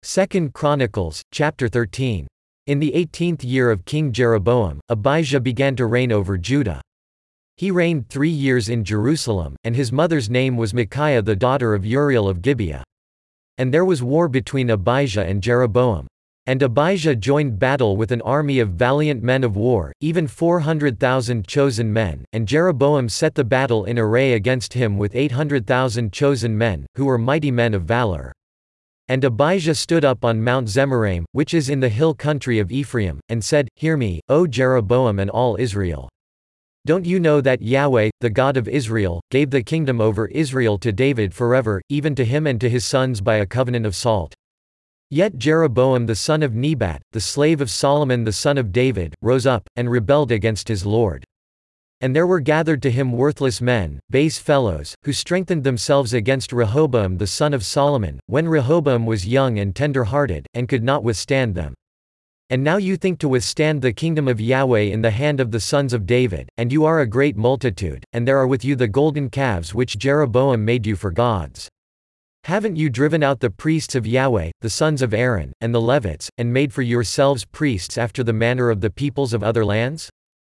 2 Chronicles, chapter 13. In the 18th year of King Jeroboam, Abijah began to reign over Judah. He reigned 3 years in Jerusalem, and his mother's name was Micaiah the daughter of Uriel of Gibeah. And there was war between Abijah and Jeroboam. And Abijah joined battle with an army of valiant men of war, even 400,000 chosen men, and Jeroboam set the battle in array against him with 800,000 chosen men, who were mighty men of valor. And Abijah stood up on Mount Zemaraim, which is in the hill country of Ephraim, and said, Hear me, O Jeroboam and all Israel. Don't you know that Yahweh, the God of Israel, gave the kingdom over Israel to David forever, even to him and to his sons by a covenant of salt? Yet Jeroboam the son of Nebat, the slave of Solomon the son of David, rose up, and rebelled against his Lord. And there were gathered to him worthless men, base fellows, who strengthened themselves against Rehoboam the son of Solomon, when Rehoboam was young and tender-hearted, and could not withstand them. And now you think to withstand the kingdom of Yahweh in the hand of the sons of David, and you are a great multitude, and there are with you the golden calves which Jeroboam made you for gods. Haven't you driven out the priests of Yahweh, the sons of Aaron, and the Levites, and made for yourselves priests after the manner of the peoples of other lands?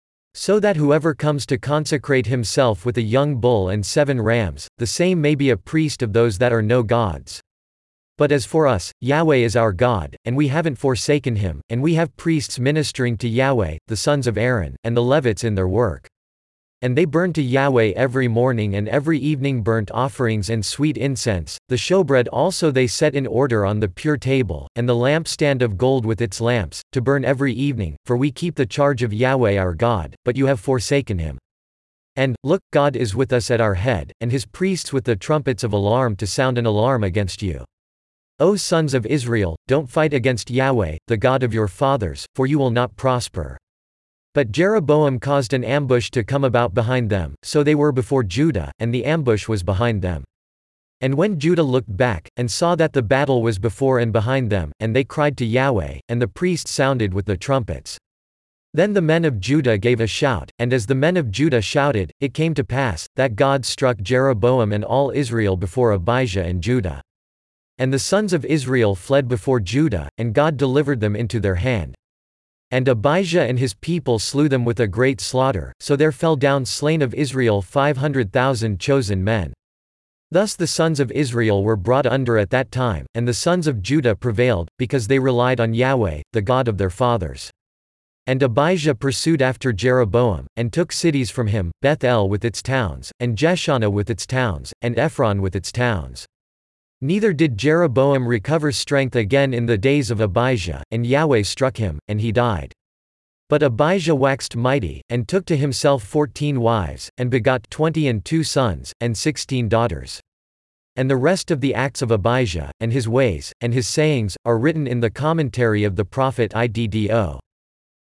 So that whoever comes to consecrate himself with a young bull and 7 rams, the same may be a priest of those that are no gods. But as for us, Yahweh is our God, and we haven't forsaken him, and we have priests ministering to Yahweh, the sons of Aaron, and the Levites in their work. And they burn to Yahweh every morning and every evening burnt offerings and sweet incense. The showbread also they set in order on the pure table, and the lampstand of gold with its lamps, to burn every evening, for we keep the charge of Yahweh our God, but you have forsaken him. And, look, God is with us at our head, and his priests with the trumpets of alarm to sound an alarm against you. O sons of Israel, don't fight against Yahweh, the God of your fathers, for you will not prosper. But Jeroboam caused an ambush to come about behind them, so they were before Judah, and the ambush was behind them. And when Judah looked back, and saw that the battle was before and behind them, and they cried to Yahweh, and the priests sounded with the trumpets. Then the men of Judah gave a shout, and as the men of Judah shouted, it came to pass, that God struck Jeroboam and all Israel before Abijah and Judah. And the sons of Israel fled before Judah, and God delivered them into their hand. And Abijah and his people slew them with a great slaughter, so there fell down slain of Israel 500,000 chosen men. Thus the sons of Israel were brought under at that time, and the sons of Judah prevailed, because they relied on Yahweh, the God of their fathers. And Abijah pursued after Jeroboam, and took cities from him, Beth-el with its towns, and Jeshanah with its towns, and Ephron with its towns. Neither did Jeroboam recover strength again in the days of Abijah, and Yahweh struck him, and he died. But Abijah waxed mighty, and took to himself 14 wives, and begot 22 sons, and 16 daughters. And the rest of the acts of Abijah, and his ways, and his sayings, are written in the commentary of the prophet Iddo.